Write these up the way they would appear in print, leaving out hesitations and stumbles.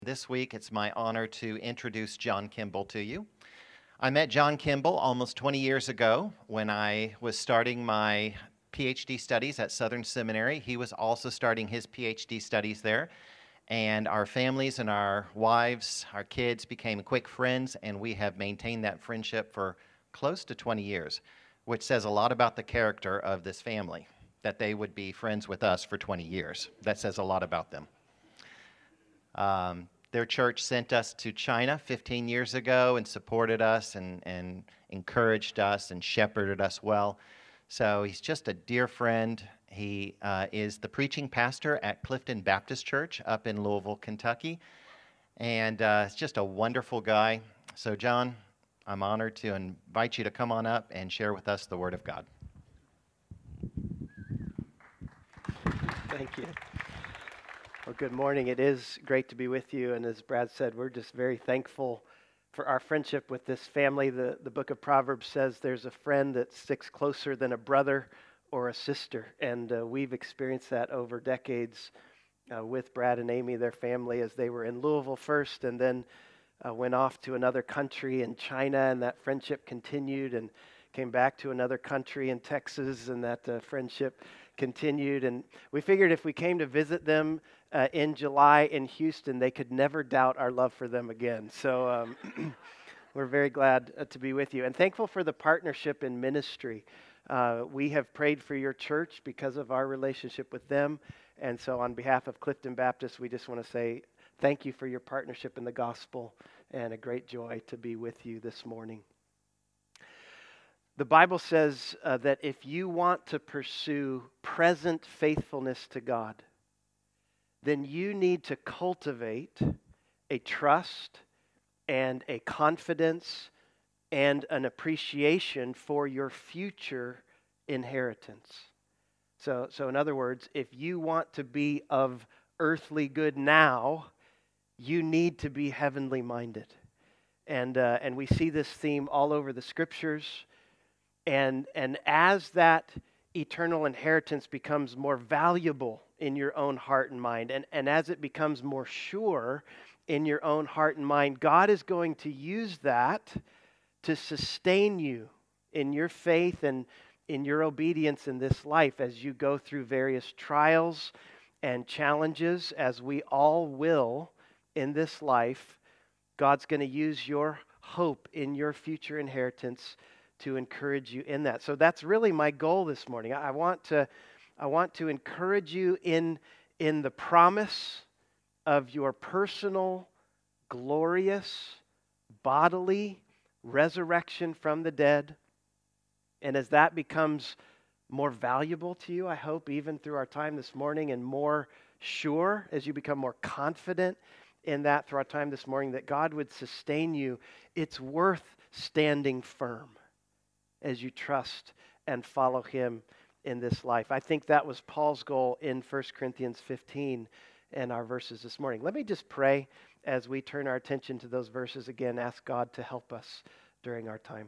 This week, it's my honor to introduce John Kimball to you. I met John Kimball almost 20 years ago when I was starting my PhD studies at Southern Seminary. He was also starting his PhD studies there. And our families and our wives, our kids became quick friends, and we have maintained that friendship for close to 20 years, which says a lot about the character of this family, that they would be friends with us for 20 years. That says a lot about them. Their church sent us to China 15 years ago and supported us and encouraged us and shepherded us well. So he's just a dear friend. He is the preaching pastor at Clifton Baptist Church up in Louisville, Kentucky. And he's just a wonderful guy. So, John, I'm honored to invite you to come on up and share with us the Word of God. Thank you. Well, good morning. It is great to be with you. And as Brad said, we're just very thankful for our friendship with this family. The book of Proverbs says there's a friend that sticks closer than a brother or a sister. And we've experienced that over decades with Brad and Amy, their family, as they were in Louisville first and then went off to another country in China. And that friendship continued and came back to another country in Texas, and that friendship continued. And we figured if we came to visit them in July in Houston, they could never doubt our love for them again. So we're very glad to be with you and thankful for the partnership in ministry. We have prayed for your church because of our relationship with them. And so on behalf of Clifton Baptist, we just want to say thank you for your partnership in the gospel, and a great joy to be with you this morning. The Bible says that if you want to pursue present faithfulness to God, then you need to cultivate a trust and a confidence and an appreciation for your future inheritance. So in other words, if you want to be of earthly good now, you need to be heavenly minded. And we see this theme all over the scriptures. And as that eternal inheritance becomes more valuable in your own heart and mind, and as it becomes more sure in your own heart and mind, God is going to use that to sustain you in your faith and in your obedience in this life as you go through various trials and challenges, as we all will in this life. God's going to use your hope in your future inheritance to encourage you in that. So that's really my goal this morning. I want to encourage you in the promise of your personal, glorious, bodily resurrection from the dead. And as that becomes more valuable to you, I hope, even through our time this morning, and more sure as you become more confident in that through our time this morning, that God would sustain you, it's worth standing firm as you trust and follow Him in this life. I think that was Paul's goal in 1 Corinthians 15 and our verses this morning. Let me just pray as we turn our attention to those verses again, ask God to help us during our time.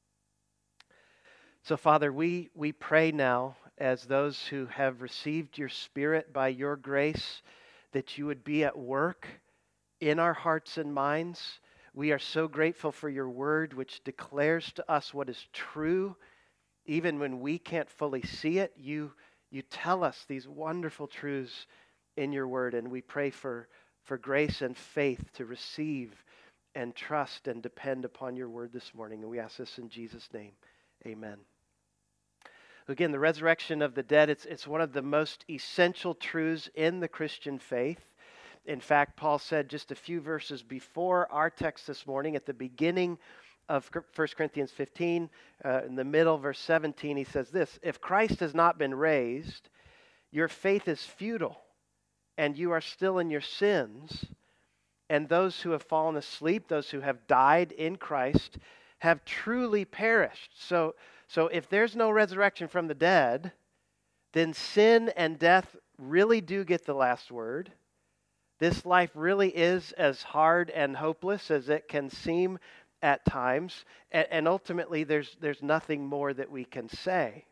So Father, we pray now as those who have received your Spirit by your grace, that you would be at work in our hearts and minds. We are so grateful for your word, which declares to us what is true. Even when we can't fully see it, you tell us these wonderful truths in your word. And we pray for grace and faith to receive and trust and depend upon your word this morning. And we ask this in Jesus' name. Amen. Again, the resurrection of the dead, it's one of the most essential truths in the Christian faith. In fact, Paul said just a few verses before our text this morning, at the beginning of 1 Corinthians 15, in the middle, verse 17, he says this: if Christ has not been raised, your faith is futile, and you are still in your sins. And those who have fallen asleep, those who have died in Christ, have truly perished. So if there's no resurrection from the dead, then sin and death really do get the last word. This life really is as hard and hopeless as it can seem at times, and ultimately there's nothing more that we can say.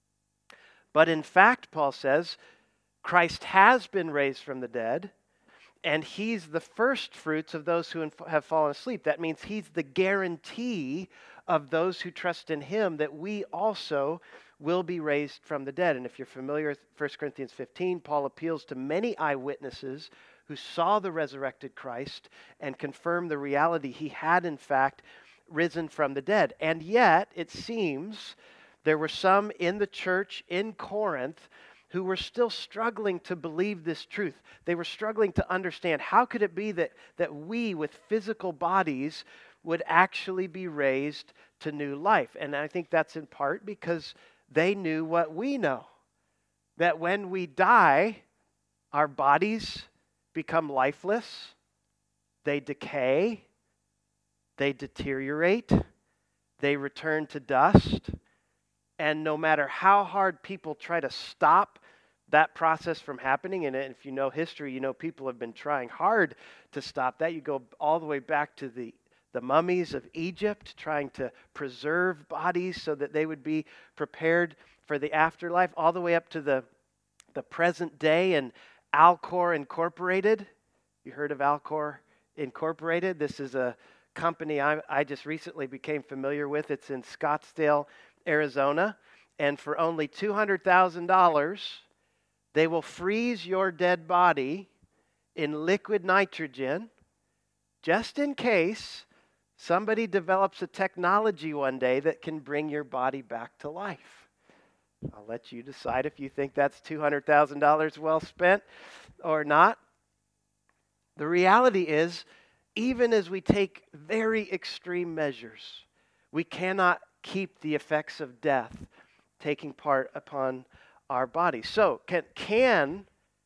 But in fact, Paul says, Christ has been raised from the dead, And he's the first fruits of those who have fallen asleep. That means he's the guarantee of those who trust in him that we also will be raised from the dead. And if you're familiar with 1 Corinthians 15, Paul appeals to many eyewitnesses who saw the resurrected Christ and confirmed the reality he had, in fact, risen from the dead. And yet, it seems there were some in the church in Corinth who were still struggling to believe this truth. They were struggling to understand, how could it be that we with physical bodies would actually be raised to new life? And I think that's in part because they knew what we know, that when we die, our bodies become lifeless, they decay, they deteriorate, they return to dust. And no matter how hard people try to stop that process from happening, and if you know history, you know people have been trying hard to stop that. You go all the way back to the mummies of Egypt, trying to preserve bodies so that they would be prepared for the afterlife, all the way up to the present day and Alcor Incorporated. You heard of Alcor Incorporated? This is a company I just recently became familiar with. It's in Scottsdale, Arizona, and for only $200,000, they will freeze your dead body in liquid nitrogen just in case somebody develops a technology one day that can bring your body back to life. I'll let you decide if you think that's $200,000 well spent or not. The reality is, even as we take very extreme measures, we cannot keep the effects of death taking part upon our bodies. So, can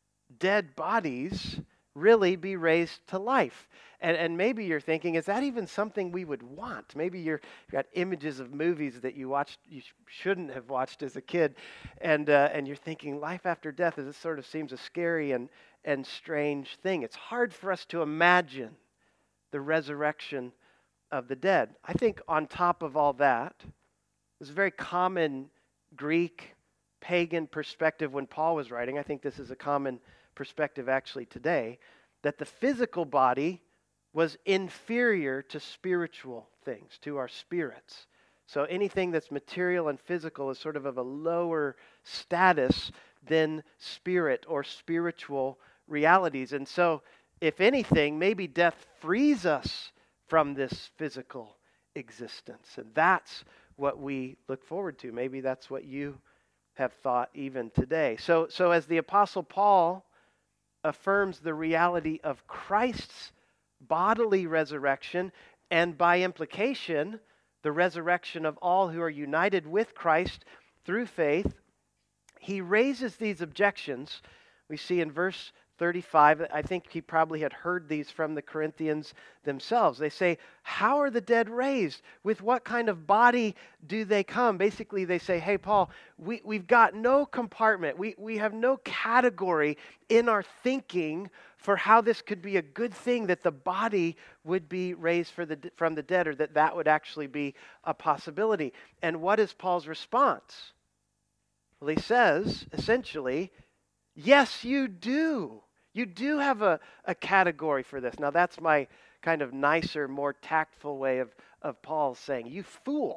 dead bodies really be raised to life? And maybe you're thinking, is that even something we would want? Maybe you've got images of movies that you watched, you shouldn't have watched as a kid, and you're thinking, life after death, this sort of seems a scary and strange thing. It's hard for us to imagine the resurrection of the dead. I think on top of all that, there's a very common Greek pagan perspective when Paul was writing. I think this is a common perspective actually today, that the physical body was inferior to spiritual things, to our spirits. So anything that's material and physical is sort of a lower status than spirit or spiritual realities. And so, if anything, maybe death frees us from this physical existence. And that's what we look forward to. Maybe that's what you have thought even today. So as the Apostle Paul affirms the reality of Christ's bodily resurrection, and by implication, the resurrection of all who are united with Christ through faith, he raises these objections. We see in verse 35, I think he probably had heard these from the Corinthians themselves. They say, how are the dead raised? With what kind of body do they come? Basically, they say, hey, Paul, we've got no compartment. We have no category in our thinking for how this could be a good thing that the body would be raised from the dead, or that would actually be a possibility. And what is Paul's response? Well, he says, essentially, yes, you do. You do have a category for this. Now, that's my kind of nicer, more tactful way of Paul saying, you fool.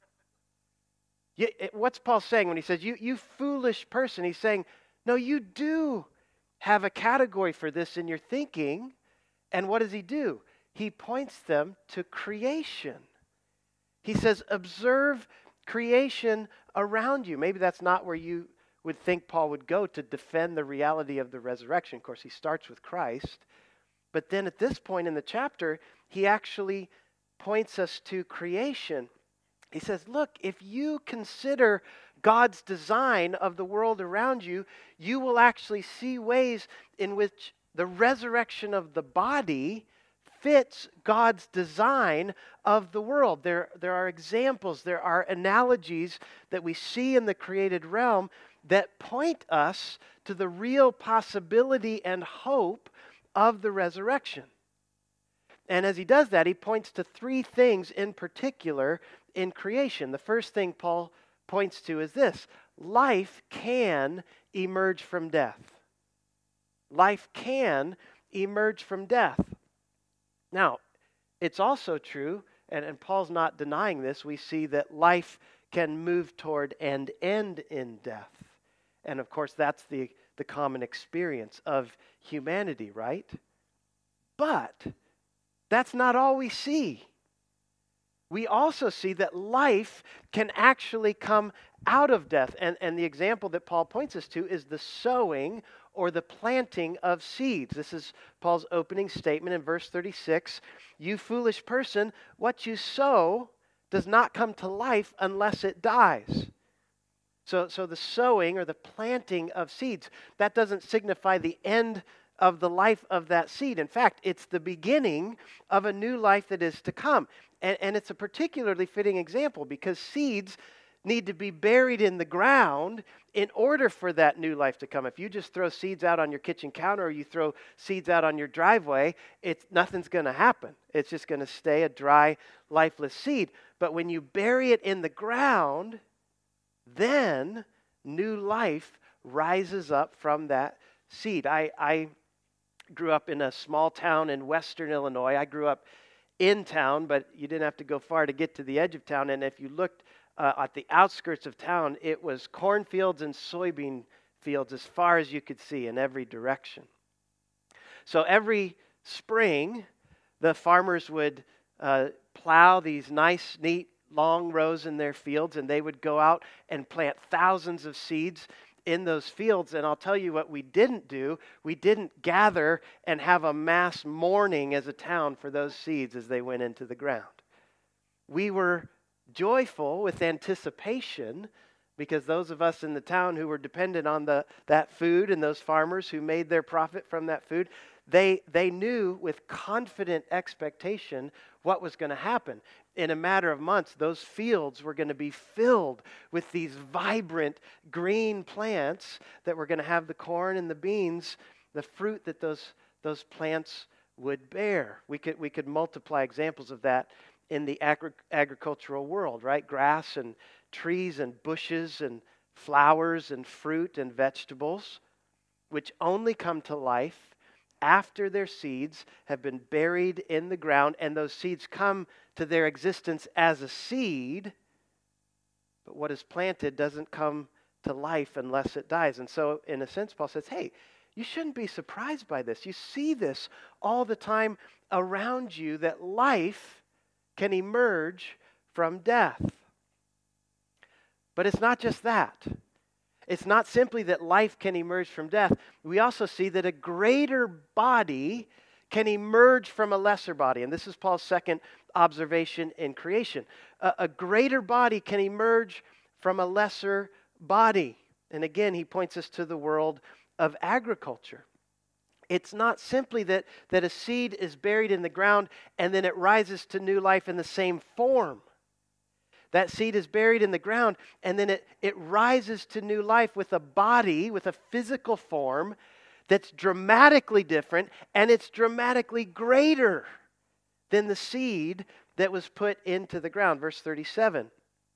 What's Paul saying when he says, you foolish person? He's saying, no, you do have a category for this in your thinking. And what does he do? He points them to creation. He says, observe creation around you. Maybe that's not where you would think Paul would go to defend the reality of the resurrection. Of course, he starts with Christ. But then at this point in the chapter, he actually points us to creation. He says, look, if you consider God's design of the world around you, you will actually see ways in which the resurrection of the body fits God's design of the world. There are examples, there are analogies that we see in the created realm that point us to the real possibility and hope of the resurrection. And as he does that, he points to three things in particular in creation. The first thing Paul points to is this: life can emerge from death. Life can emerge from death. Now, it's also true, and Paul's not denying this, we see that life can move toward and end in death. And of course, that's the common experience of humanity, right? But that's not all we see. We also see that life can actually come out of death. And the example that Paul points us to is the sowing or the planting of seeds. This is Paul's opening statement in verse 36. You foolish person, what you sow does not come to life unless it dies. So the sowing or the planting of seeds, that doesn't signify the end of the life of that seed. In fact, it's the beginning of a new life that is to come. And it's a particularly fitting example because seeds need to be buried in the ground in order for that new life to come. If you just throw seeds out on your kitchen counter or you throw seeds out on your driveway, nothing's going to happen. It's just going to stay a dry, lifeless seed. But when you bury it in the ground, then new life rises up from that seed. I grew up in a small town in western Illinois. I grew up in town, but you didn't have to go far to get to the edge of town. And if you looked at the outskirts of town, it was cornfields and soybean fields as far as you could see in every direction. So every spring, the farmers would plow these nice, neat, long rows in their fields, and they would go out and plant thousands of seeds in those fields. And I'll tell you what we didn't do. We didn't gather and have a mass mourning as a town for those seeds as they went into the ground. We were joyful with anticipation because those of us in the town who were dependent on that food and those farmers who made their profit from that food, they knew with confident expectation what was going to happen. In a matter of months, those fields were going to be filled with these vibrant green plants that were going to have the corn and the beans, the fruit that those plants would bear. We could multiply examples of that in the agricultural world, right? Grass and trees and bushes and flowers and fruit and vegetables, which only come to life after their seeds have been buried in the ground, and those seeds come to their existence as a seed, but what is planted doesn't come to life unless it dies. And so, in a sense, Paul says, hey, you shouldn't be surprised by this. You see this all the time around you, that life can emerge from death. But it's not just that. It's not simply that life can emerge from death. We also see that a greater body can emerge from a lesser body. And this is Paul's second observation in creation. A greater body can emerge from a lesser body. And again, he points us to the world of agriculture. It's not simply that a seed is buried in the ground and then it rises to new life in the same form. That seed is buried in the ground, and then it rises to new life with a body, with a physical form that's dramatically different, and it's dramatically greater than the seed that was put into the ground. Verse 37.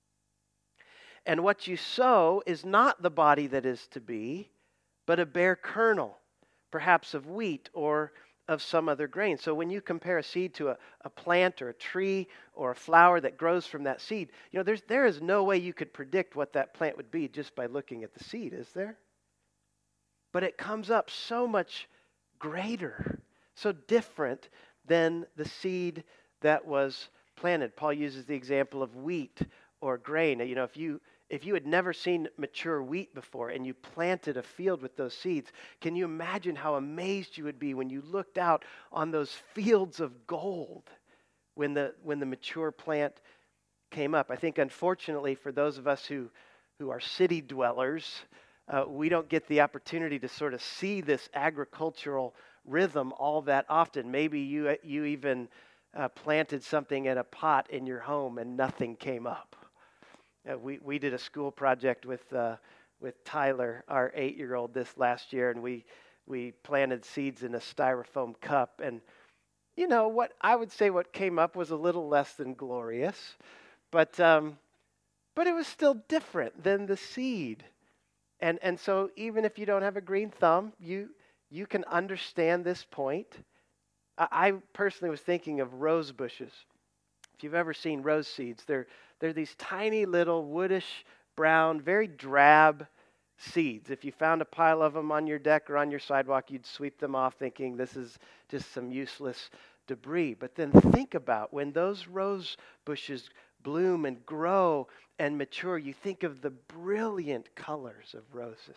And what you sow is not the body that is to be, but a bare kernel, perhaps of wheat or of some other grain. So when you compare a seed to a plant or a tree or a flower that grows from that seed, there is no way you could predict what that plant would be just by looking at the seed, is there? But it comes up so much greater, so different than the seed that was planted. Paul uses the example of wheat or grain. If you had never seen mature wheat before and you planted a field with those seeds, can you imagine how amazed you would be when you looked out on those fields of gold when the mature plant came up? I think unfortunately for those of us who are city dwellers, we don't get the opportunity to sort of see this agricultural rhythm all that often. Maybe you even planted something in a pot in your home and nothing came up. We did a school project with Tyler, our 8-year-old, this last year, and we planted seeds in a styrofoam cup. And what I would say what came up was a little less than glorious, but it was still different than the seed. And so even if you don't have a green thumb, you you can understand this point. I personally was thinking of rose bushes. If you've ever seen rose seeds, they're these tiny little woodish brown, very drab seeds. If you found a pile of them on your deck or on your sidewalk, you'd sweep them off thinking this is just some useless debris. But then think about when those rose bushes bloom and grow and mature, you think of the brilliant colors of roses,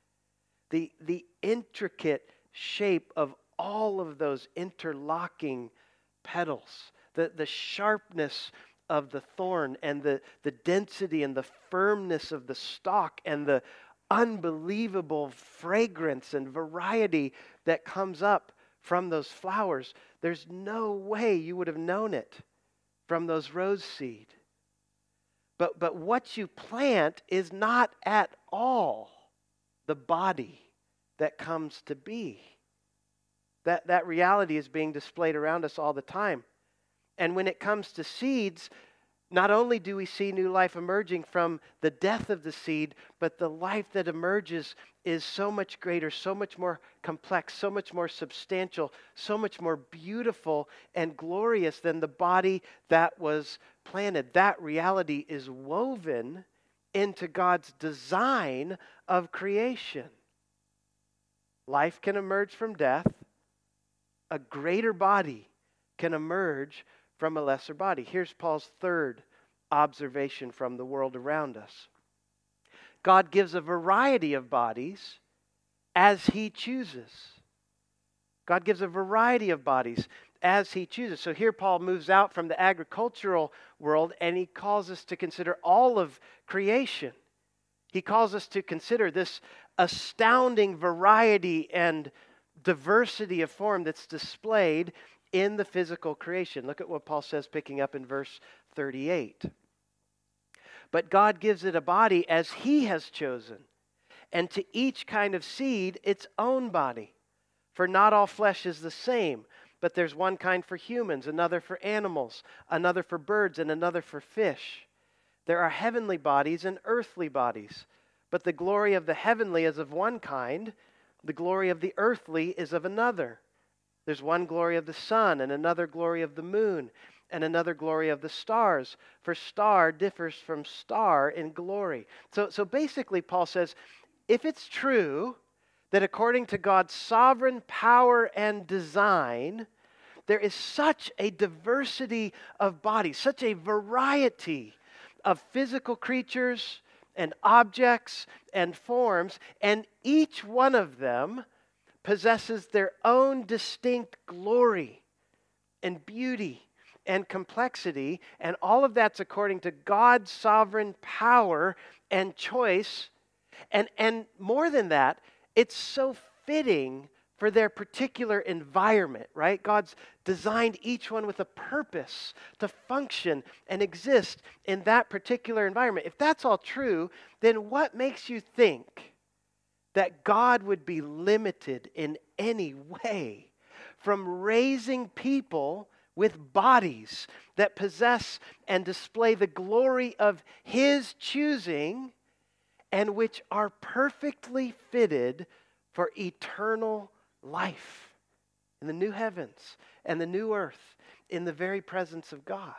the intricate shape of all of those interlocking petals, the sharpness of the thorn and the density and the firmness of the stalk and the unbelievable fragrance and variety that comes up from those flowers. There's no way you would have known it from those rose seed. But what you plant is not at all the body that comes to be. That reality is being displayed around us all the time. And when it comes to seeds, not only do we see new life emerging from the death of the seed, but the life that emerges is so much greater, so much more complex, so much more substantial, so much more beautiful and glorious than the body that was planted. That reality is woven into God's design of creation. Life can emerge from death. A greater body can emerge from a lesser body. Here's Paul's third observation from the world around us. God gives a variety of bodies as He chooses. God gives a variety of bodies as He chooses. So here Paul moves out from the agricultural world and he calls us to consider all of creation. He calls us to consider this astounding variety and diversity of form that's displayed in the physical creation. Look at what Paul says picking up in verse 38. But God gives it a body as He has chosen, and to each kind of seed its own body. For not all flesh is the same, but there's one kind for humans, another for animals, another for birds, and another for fish. There are heavenly bodies and earthly bodies, but the glory of the heavenly is of one kind, the glory of the earthly is of another. There's one glory of the sun, and another glory of the moon, and another glory of the stars. For star differs from star in glory. So basically, Paul says, if it's true that according to God's sovereign power and design, there is such a diversity of bodies, such a variety of physical creatures and objects and forms, and each one of them possesses their own distinct glory and beauty and complexity, and all of that's according to God's sovereign power and choice. And more than that, it's so fitting for their particular environment, right? God's designed each one with a purpose to function and exist in that particular environment. If that's all true, then what makes you think that God would be limited in any way from raising people with bodies that possess and display the glory of His choosing and which are perfectly fitted for eternal life in the new heavens and the new earth in the very presence of God?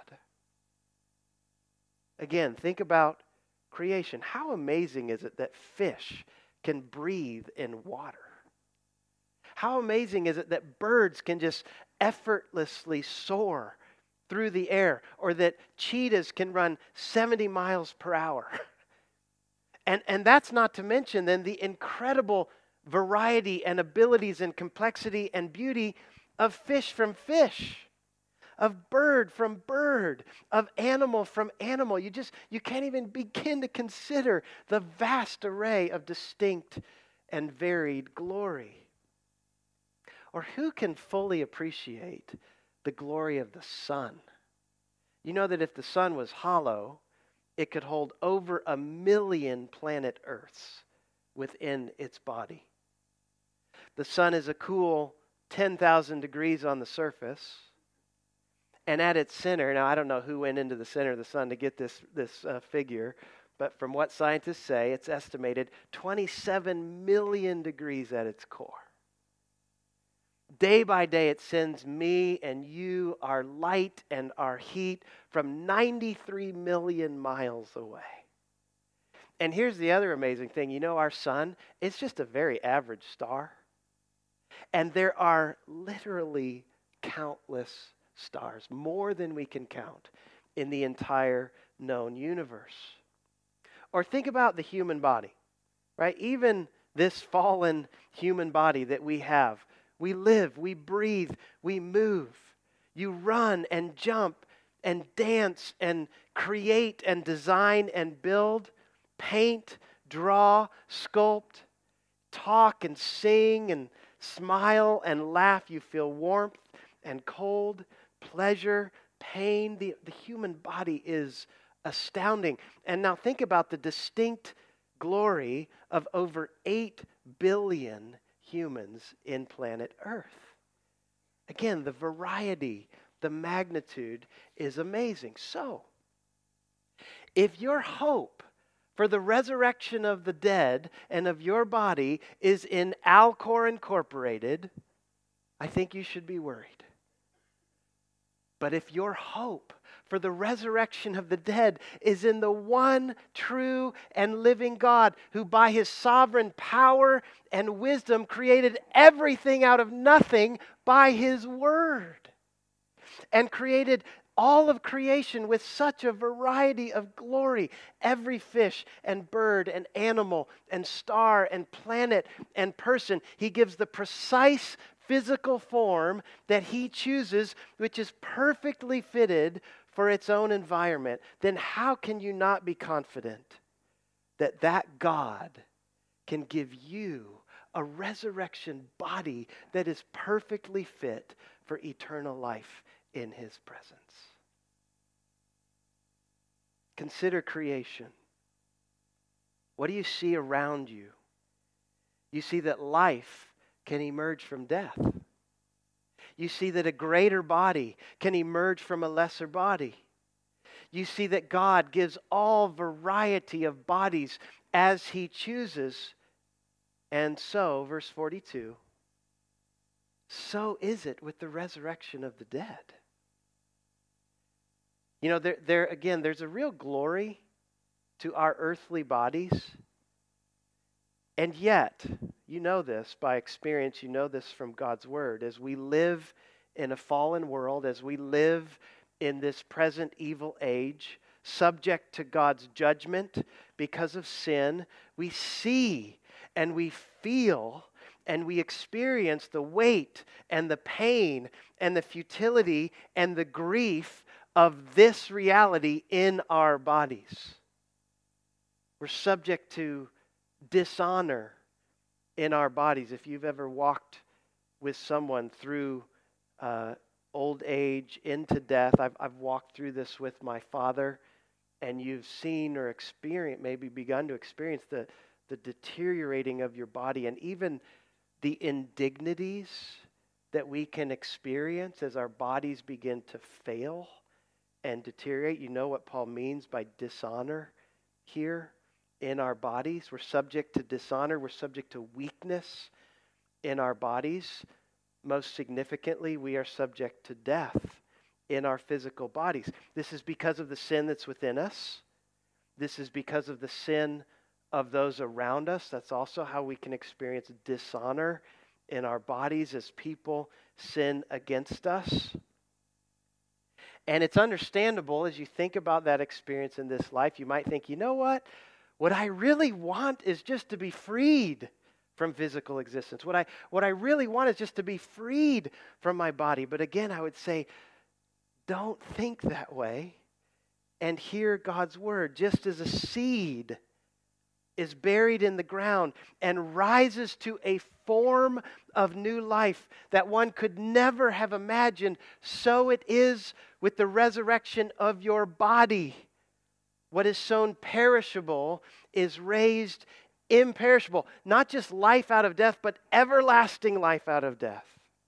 Again, think about creation. How amazing is it that fish can breathe in water? How amazing is it that birds can just effortlessly soar through the air, or that cheetahs can run 70 miles per hour? And that's not to mention then the incredible variety and abilities and complexity and beauty of fish from fish, of bird from bird, of animal from animal. You can't even begin to consider the vast array of distinct and varied glory. Or who can fully appreciate the glory of the sun? You know that if the sun was hollow, it could hold over 1 million planet Earths within its body. The sun is a cool 10,000 degrees on the surface. And at its center, now I don't know who went into the center of the sun to get this figure, but from what scientists say, it's estimated 27 million degrees at its core. Day by day, it sends me and you, our light and our heat, from 93 million miles away. And here's the other amazing thing. You know, our sun, it's just a very average star. And there are literally countless stars, more than we can count, in the entire known universe. Or think about the human body, right? Even this fallen human body that we have. We live, we breathe, we move. You run and jump and dance and create and design and build, paint, draw, sculpt, talk and sing and smile and laugh. You feel warmth and cold, pleasure, pain. The human body is astounding. And now think about the distinct glory of over 8 billion humans in planet Earth. Again, the variety, the magnitude is amazing. So, if your hope for the resurrection of the dead and of your body is in Alcor Incorporated, I think you should be worried. But if your hope for the resurrection of the dead is in the one true and living God, who by his sovereign power and wisdom created everything out of nothing by his word, and created all of creation with such a variety of glory, every fish and bird and animal and star and planet and person, he gives the precise physical form that he chooses, which is perfectly fitted for its own environment. Then how can you not be confident that that God can give you a resurrection body that is perfectly fit for eternal life in his presence? Consider creation. What do you see around you? You see that life can emerge from death. You see that a greater body can emerge from a lesser body. You see that God gives all variety of bodies as he chooses. And so, verse 42, so is it with the resurrection of the dead. You know, there's a real glory to our earthly bodies. And yet, you know this by experience, you know this from God's word. As we live in a fallen world, as we live in this present evil age, subject to God's judgment because of sin, we see and we feel and we experience the weight and the pain and the futility and the grief of this reality in our bodies. We're subject to dishonor in our bodies. If you've ever walked with someone through old age into death, I've walked through this with my father, and you've seen or experienced, maybe begun to experience the deteriorating of your body, and even the indignities that we can experience as our bodies begin to fail and deteriorate. You know what Paul means by dishonor here in our bodies. We're subject to dishonor. We're subject to weakness in our bodies. Most significantly, we are subject to death in our physical bodies. This is because of the sin that's within us. This is because of the sin of those around us. That's also how we can experience dishonor in our bodies as people sin against us. And it's understandable as you think about that experience in this life. You might think, you know what? What I really want is just to be freed from physical existence. What I really want is just to be freed from my body. But again, I would say, don't think that way and hear God's word. Just as a seed is buried in the ground and rises to a form of new life that one could never have imagined, so it is with the resurrection of your body. What is sown perishable is raised imperishable. Not just life out of death, but everlasting life out of death.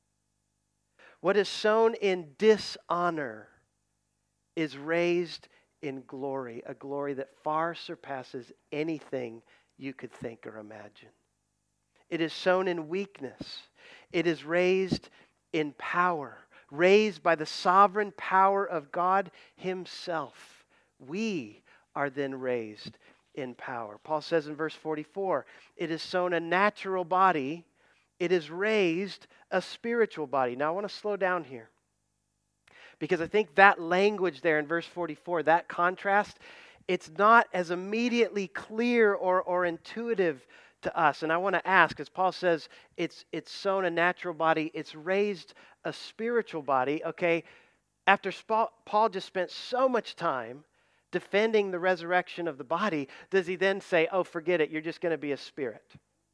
What is sown in dishonor is raised in glory, a glory that far surpasses anything you could think or imagine. It is sown in weakness. It is raised in power, raised by the sovereign power of God Himself. We are then raised in power. Paul says in verse 44, it is sown a natural body, it is raised a spiritual body. Now I want to slow down here, because I think that language there in verse 44, that contrast, it's not as immediately clear or intuitive to us. And I want to ask, as Paul says, it's sown a natural body, it's raised a spiritual body. Okay, after Paul just spent so much time defending the resurrection of the body, does he then say, oh, forget it, you're just going to be a spirit?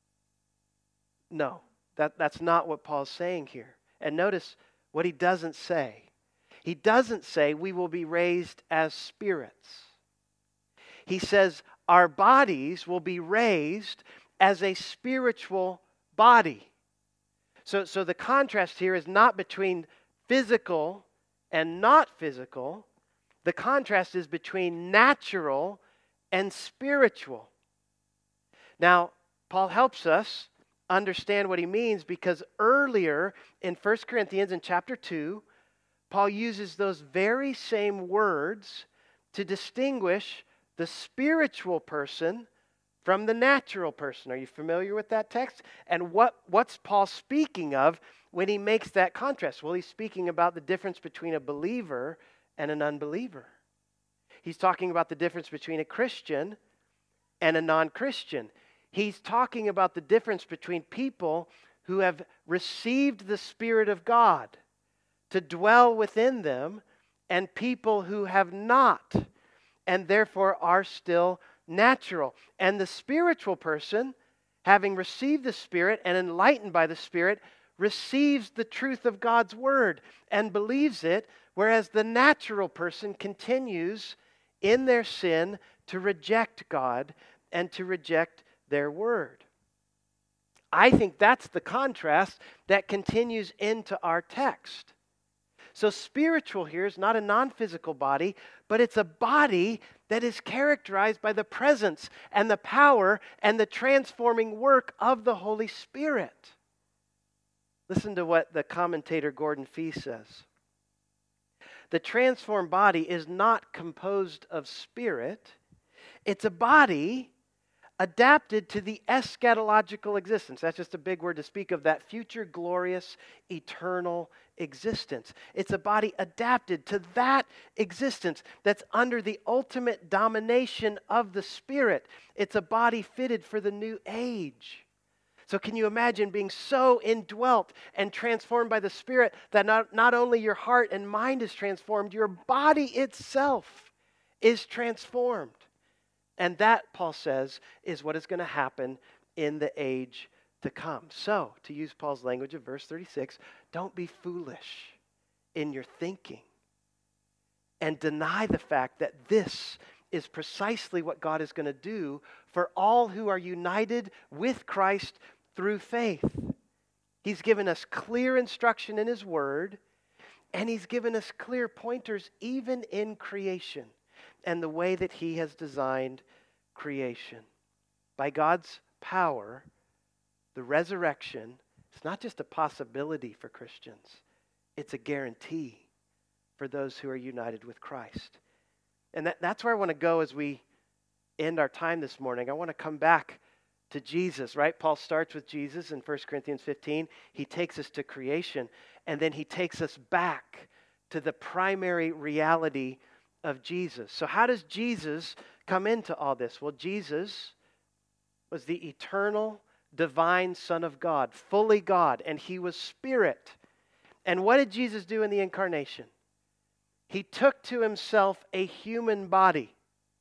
No, that's not what Paul's saying here. And notice what he doesn't say. He doesn't say we will be raised as spirits. He says our bodies will be raised as a spiritual body. So the contrast here is not between physical and not physical. The contrast is between natural and spiritual. Now, Paul helps us understand what he means, because earlier in 1 Corinthians in chapter 2, Paul uses those very same words to distinguish the spiritual person from the natural person. Are you familiar with that text? And what's Paul speaking of when he makes that contrast? Well, he's speaking about the difference between a believer and an unbeliever. He's talking about the difference between a Christian and a non-Christian. He's talking about the difference between people who have received the Spirit of God to dwell within them and people who have not, and therefore are still natural. And the spiritual person, having received the Spirit and enlightened by the Spirit, receives the truth of God's Word and believes it, whereas the natural person continues in their sin to reject God and to reject their Word. I think that's the contrast that continues into our text. So spiritual here is not a non-physical body, but it's a body that is characterized by the presence and the power and the transforming work of the Holy Spirit. Listen to what the commentator Gordon Fee says. The transformed body is not composed of spirit. It's a body adapted to the eschatological existence. That's just a big word to speak of that future glorious eternal existence. It's a body adapted to that existence that's under the ultimate domination of the Spirit. It's a body fitted for the new age. So can you imagine being so indwelt and transformed by the Spirit that not only your heart and mind is transformed, your body itself is transformed. And that, Paul says, is what is going to happen in the age to come. So, to use Paul's language of verse 36, don't be foolish in your thinking and deny the fact that this is precisely what God is going to do for all who are united with Christ through faith. He's given us clear instruction in His Word, and He's given us clear pointers even in creation and the way that He has designed creation. By God's power, the resurrection is not just a possibility for Christians, it's a guarantee for those who are united with Christ. And that's where I want to go as we end our time this morning. I want to come back to Jesus, right? Paul starts with Jesus in 1 Corinthians 15. He takes us to creation, and then he takes us back to the primary reality of Jesus. So how does Jesus come into all this? Well, Jesus was the eternal, divine Son of God, fully God, and He was Spirit. And what did Jesus do in the incarnation? He took to Himself a human body.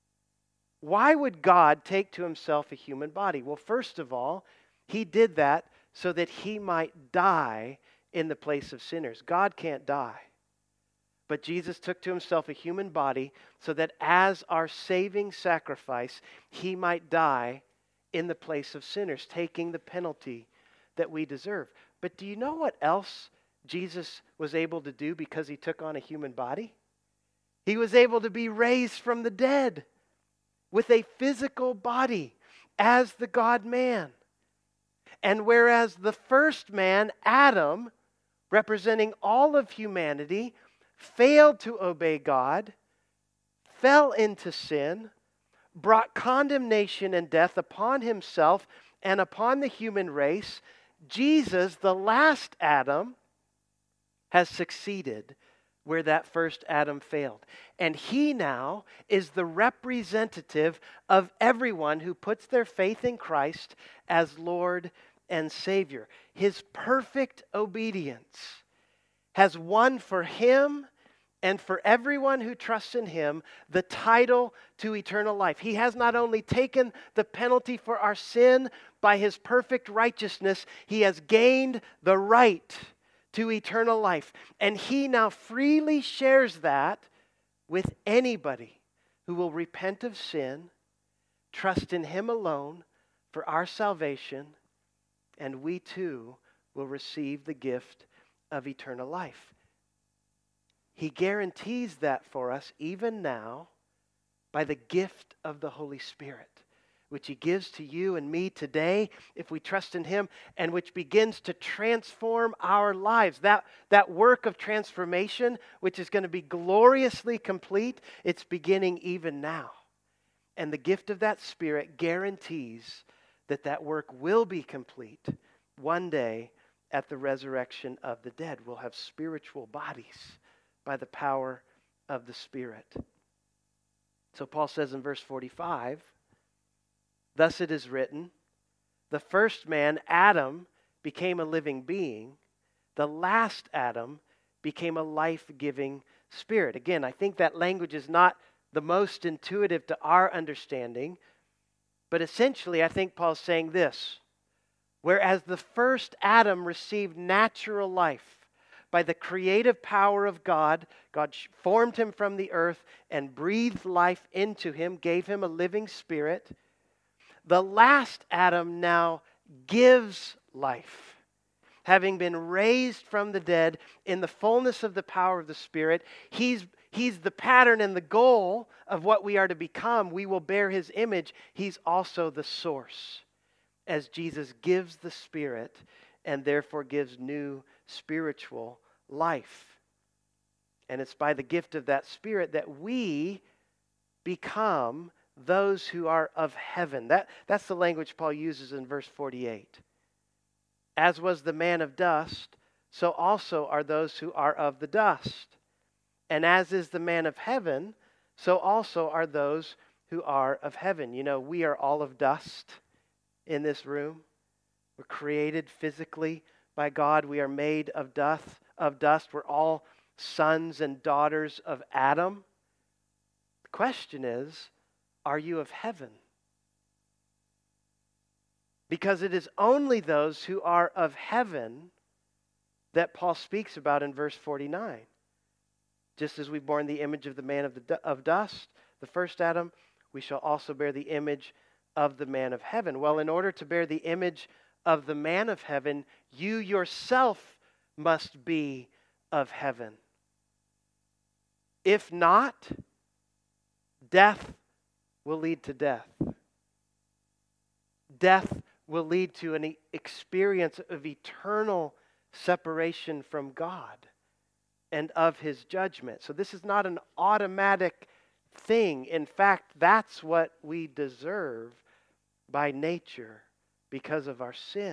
Why would God take to Himself a human body? Well, first of all, He did that so that He might die in the place of sinners. God can't die. But Jesus took to Himself a human body so that as our saving sacrifice, He might die in the place of sinners, taking the penalty that we deserve. But do you know what else Jesus was able to do because He took on a human body? He was able to be raised from the dead with a physical body as the God-man. And whereas the first man, Adam, representing all of humanity, failed to obey God, fell into sin, brought condemnation and death upon himself and upon the human race, Jesus, the last Adam, has succeeded where that first Adam failed. And he now is the representative of everyone who puts their faith in Christ as Lord and Savior. His perfect obedience has won for him and for everyone who trusts in him the title to eternal life. He has not only taken the penalty for our sin by his perfect righteousness, he has gained the right to eternal life. And he now freely shares that with anybody who will repent of sin, trust in him alone for our salvation, and we too will receive the gift of eternal life. He guarantees that for us even now by the gift of the Holy Spirit, which he gives to you and me today if we trust in him, and which begins to transform our lives. That work of transformation, which is going to be gloriously complete, it's beginning even now. And the gift of that Spirit guarantees that that work will be complete one day at the resurrection of the dead. We'll have spiritual bodies by the power of the Spirit. So Paul says in verse 45, thus it is written, the first man, Adam, became a living being. The last Adam became a life-giving spirit. Again, I think that language is not the most intuitive to our understanding, but essentially I think Paul's saying this: whereas the first Adam received natural life by the creative power of God, God formed him from the earth and breathed life into him, gave him a living spirit. The last Adam now gives life. Having been raised from the dead in the fullness of the power of the Spirit, he's the pattern and the goal of what we are to become. We will bear his image. He's also the source, as Jesus gives the Spirit and therefore gives new spiritual life. And it's by the gift of that Spirit that we become those who are of heaven. That's the language Paul uses in verse 48. As was the man of dust, so also are those who are of the dust. And as is the man of heaven, so also are those who are of heaven. You know, we are all of dust in this room. We're created physically by God. We are made of dust. We're all sons and daughters of Adam. The question is, are you of heaven? Because it is only those who are of heaven that Paul speaks about in verse 49. Just as we borne the image of the man of dust, the first Adam, we shall also bear the image of the man of heaven. Well, in order to bear the image of the man of heaven, you yourself must be of heaven. If not, death will lead to death. Death will lead to an experience of eternal separation from God and of his judgment. So this is not an automatic thing. In fact, that's what we deserve by nature because of our sin.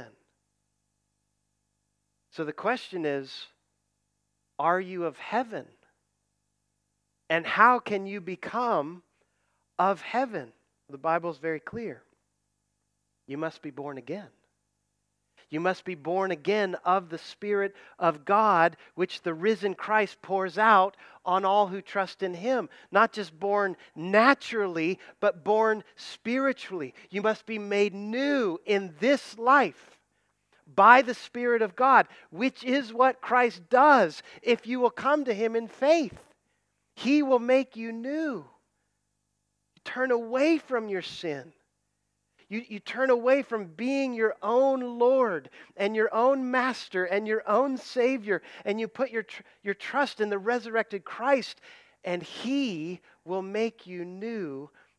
So the question is, are you of heaven? And how can you become of heaven? The Bible is very clear. You must be born again. You must be born again of the Spirit of God, which the risen Christ pours out on all who trust in him. Not just born naturally, but born spiritually. You must be made new in this life by the Spirit of God, which is what Christ does if you will come to him in faith. He will make you new. Turn away from your sin. You turn away from being your own Lord and your own Master and your own Savior, and you put your trust in the resurrected Christ, and he will make you new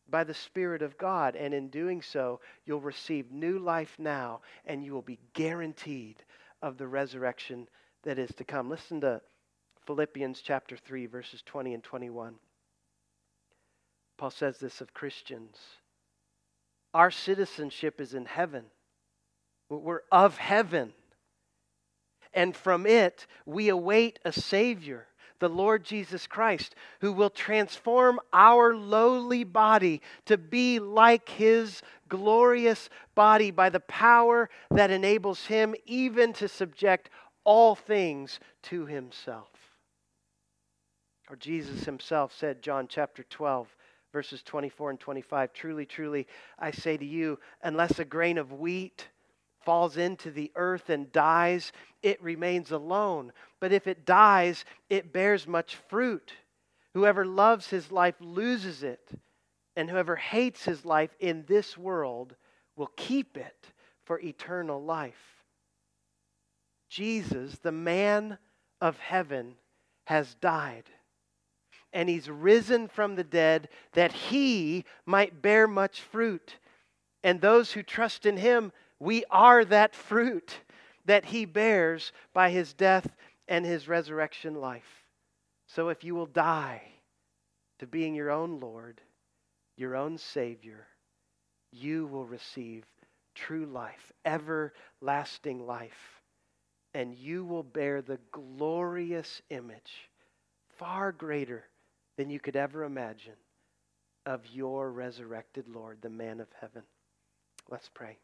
by the Spirit of God. And in doing so, you'll receive new life now, and you will be guaranteed of the resurrection that is to come. Listen to Philippians chapter 3, verses 20 and 21. Paul says this of Christians. Our citizenship is in heaven. We're of heaven. And from it, we await a Savior, the Lord Jesus Christ, who will transform our lowly body to be like His glorious body by the power that enables Him even to subject all things to Himself. Or Jesus Himself said, John chapter 12, verses 24 and 25, truly, truly, I say to you, unless a grain of wheat falls into the earth and dies, it remains alone. But if it dies, it bears much fruit. Whoever loves his life loses it, and whoever hates his life in this world will keep it for eternal life. Jesus, the man of heaven, has died. And He's risen from the dead that He might bear much fruit. And those who trust in Him, we are that fruit that He bears by His death and His resurrection life. So if you will die to being your own Lord, your own Savior, you will receive true life, everlasting life. And you will bear the glorious image, far greater than you could ever imagine, of your resurrected Lord, the man of heaven. Let's pray.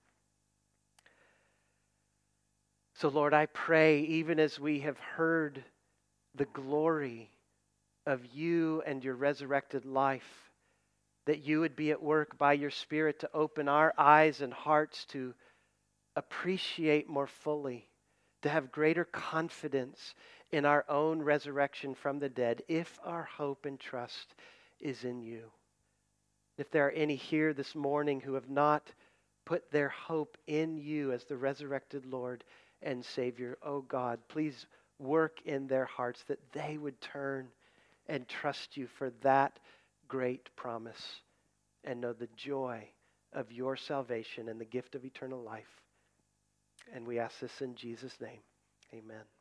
So Lord, I pray, even as we have heard the glory of you and your resurrected life, that you would be at work by your Spirit to open our eyes and hearts to appreciate more fully, to have greater confidence in our own resurrection from the dead, if our hope and trust is in you. If there are any here this morning who have not put their hope in you as the resurrected Lord and Savior, oh God, please work in their hearts that they would turn and trust you for that great promise and know the joy of your salvation and the gift of eternal life. And we ask this in Jesus' name. Amen.